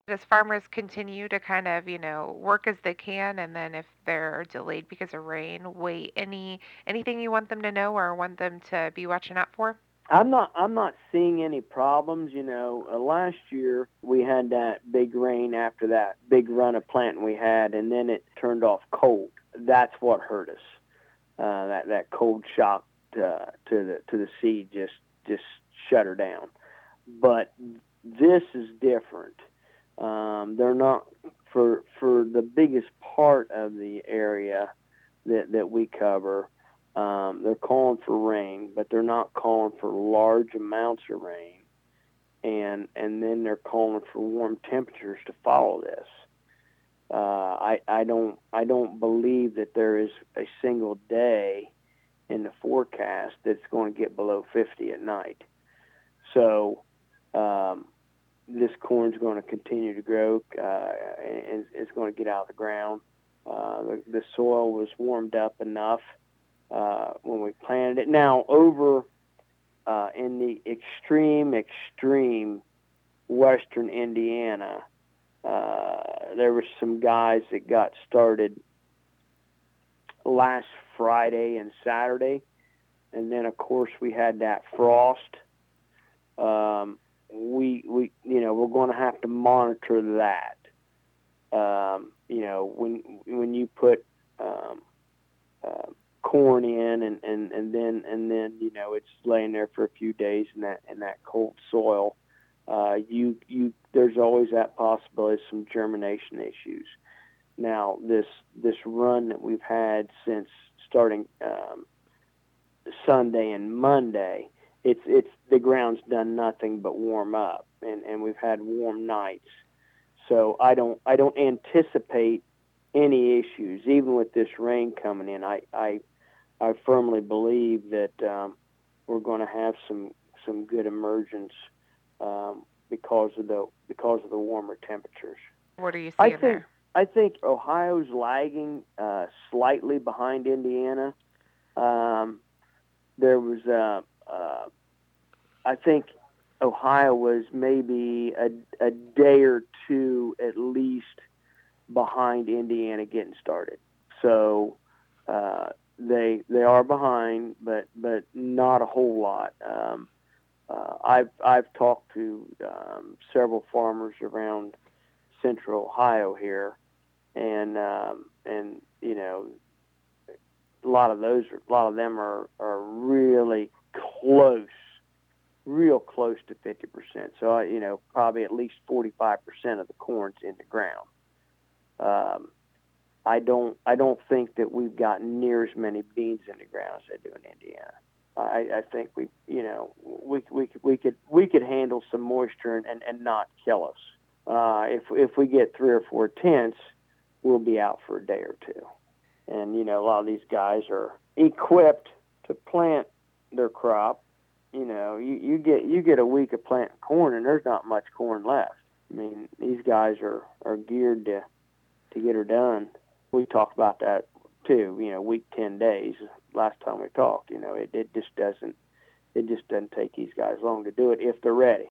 Does farmers continue to kind of, work as they can, and then if they're delayed because of rain, wait? Anything you want them to know or want them to be watching out for? I'm not seeing any problems. Last year we had that big rain after that big run of planting we had, and then it turned off cold. That's what hurt us. That cold shock to the seed just shut her down. But this is different. They're not for the biggest part of the area that we cover. They're calling for rain, but they're not calling for large amounts of rain, and then they're calling for warm temperatures to follow this. I don't believe that there is a single day in the forecast that's going to get below 50 at night. So this corn's going to continue to grow, and it's going to get out of the ground. The soil was warmed up enough when we planted it. Now, over in the extreme western Indiana, there were some guys that got started last Friday and Saturday, and then of course we had that frost. We're going to have to monitor that. When you put corn in and then it's laying there for a few days in that cold soil, there's always that possibility of some germination issues. Now this run that we've had since starting Sunday and Monday, it's the ground's done nothing but warm up, and we've had warm nights. So I don't anticipate any issues even with this rain coming in. I firmly believe that we're going to have some good emergence because of the warmer temperatures. What are you I seeing think there? I think Ohio's lagging slightly behind Indiana. There was I think Ohio was maybe a day or two at least behind Indiana getting started. So they are behind, but not a whole lot. I've talked to several farmers around Central Ohio here, and a lot of them are really close, real close to 50%. So probably at least 45% of the corn's in the ground. I don't think that we've got near as many beans in the ground as they do in Indiana. I think we could handle some moisture and not kill us. If we get 3 or 4 tenths, we'll be out for a day or two. And a lot of these guys are equipped to plant their crop. You get a week of planting corn, and there's not much corn left. I mean, these guys are geared to get her done. We talked about that too. Week 10 days. Last time we talked, it just doesn't take these guys long to do it if they're ready.